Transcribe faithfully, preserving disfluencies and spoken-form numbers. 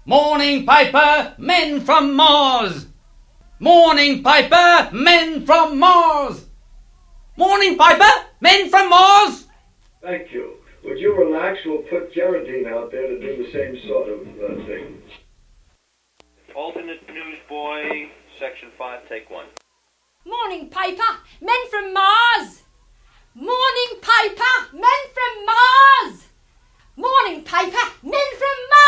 Morning Piper, men from Mars! Morning Piper, men from Mars! Morning Piper, men from Mars! Thank you. Would you relax? We'll put Geraldine out there to do the same sort of uh, thing. Alternate newsboy, section five, take one. Morning Piper, men from Mars! Morning Piper, men from Mars! Morning Piper, men from Mars!